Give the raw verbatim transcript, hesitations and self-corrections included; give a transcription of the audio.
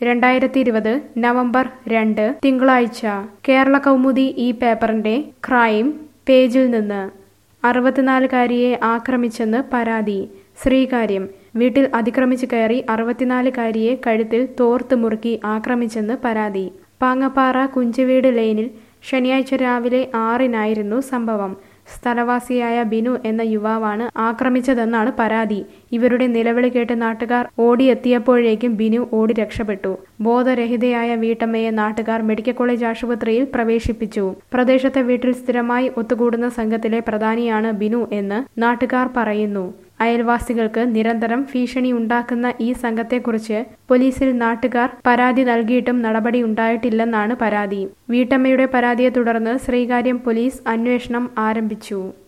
രണ്ടായിരത്തി ഇരുപത് നവംബർ രണ്ട് തിങ്കളാഴ്ച കേരള കൗമുദി ഈ പേപ്പറിന്റെ ക്രൈം പേജിൽ നിന്ന് അറുപത്തിനാലുകാരിയെ ആക്രമിച്ചെന്ന് പരാതി. ശ്രീകാര്യം വീട്ടിൽ അതിക്രമിച്ചു കയറി അറുപത്തിനാലുകാരിയെ കഴുത്തിൽ തോർത്ത് മുറുക്കി ആക്രമിച്ചെന്ന് പരാതി. പാങ്ങപ്പാറ കുഞ്ചുവീട് ലെയ്നിൽ ശനിയാഴ്ച രാവിലെ ആറിനായിരുന്നു സംഭവം. സ്ഥലവാസിയായ ബിനു എന്ന യുവാവാണ് ആക്രമിച്ചതെന്നാണ് പരാതി. ഇവരുടെ നിലവിളി കേട്ട് നാട്ടുകാർ ഓടിയെത്തിയപ്പോഴേക്കും ബിനു ഓടി രക്ഷപ്പെട്ടു. ബോധരഹിതയായ വീട്ടമ്മയെ നാട്ടുകാർ മെഡിക്കൽ കോളേജ് ആശുപത്രിയിൽ പ്രവേശിപ്പിച്ചു. പ്രദേശത്തെ വീട്ടിൽ സ്ഥിരമായി ഒത്തുകൂടുന്ന സംഘത്തിലെ പ്രധാനിയാണ് ബിനു എന്ന് നാട്ടുകാർ പറയുന്നു. അയൽവാസികൾക്ക് നിരന്തരം ഭീഷണി ഉണ്ടാക്കുന്ന ഈ സംഘത്തെക്കുറിച്ച് പോലീസിൽ നാട്ടുകാർ പരാതി നൽകിയിട്ടും നടപടി ഉണ്ടായിട്ടില്ലെന്നാണ് പരാതി. വീട്ടമ്മയുടെ പരാതിയെ തുടർന്ന് ശ്രീകാര്യം പോലീസ് അന്വേഷണം ആരംഭിച്ചു.